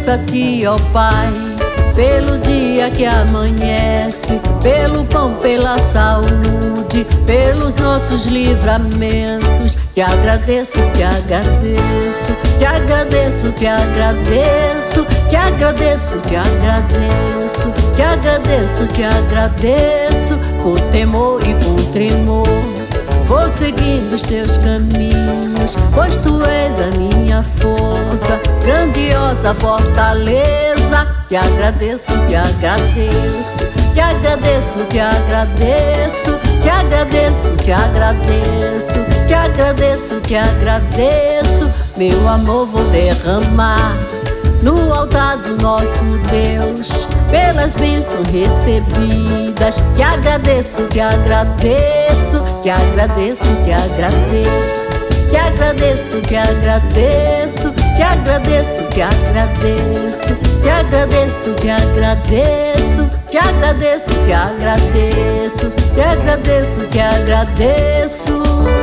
agradeço a Ti, ó Pai, pelo dia que amanhece, pelo pão, pela saúde, pelos nossos livramentos. Te agradeço, te agradeço, te agradeço, te agradeço, te agradeço, te agradeço, te agradeço, te agradeço, com temor e com tremor. Vou seguindo os teus caminhos, pois tu és a minha força, grandiosa fortaleza. Te agradeço, te agradeço, te agradeço, te agradeço, te agradeço, te agradeço, te agradeço, te agradeço. Meu amor vou derramar no altar do nosso Deus, pelas bênçãos recebidas. Te agradeço, te agradeço, te agradeço, te agradeço, te agradeço, te agradeço, te agradeço, te agradeço, te agradeço, te agradeço, te agradeço, te agradeço, te agradeço, te agradeço.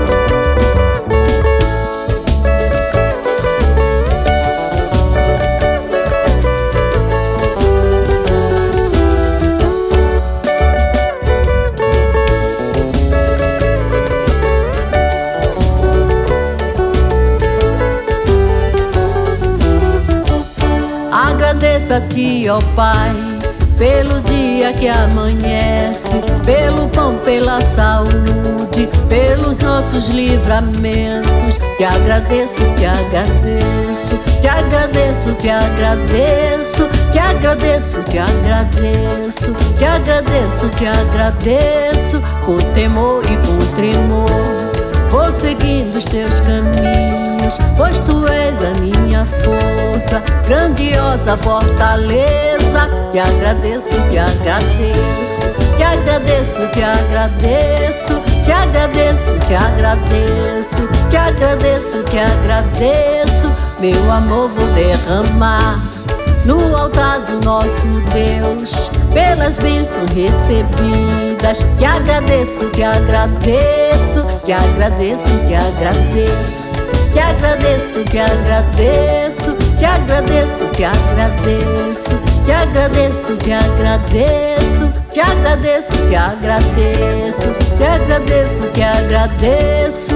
Agradeço a Ti, ó Pai, pelo dia que amanhece, pelo pão, pela saúde, pelos nossos livramentos. Te agradeço, te agradeço, te agradeço, te agradeço, te agradeço, te agradeço, te agradeço, te agradeço, com temor e com tremor. Vou seguindo os teus caminhos, pois tu és a minha força, grandiosa fortaleza. Te agradeço, te agradeço, te agradeço, te agradeço, te agradeço, te agradeço, te agradeço, te agradeço. Meu amor vou derramar no altar do nosso Deus, pelas bênçãos recebidas. Te agradeço, te agradeço, te agradeço, te agradeço, te agradeço, te agradeço, te agradeço, te agradeço, te agradeço, te agradeço, te agradeço, te agradeço, te agradeço, te agradeço.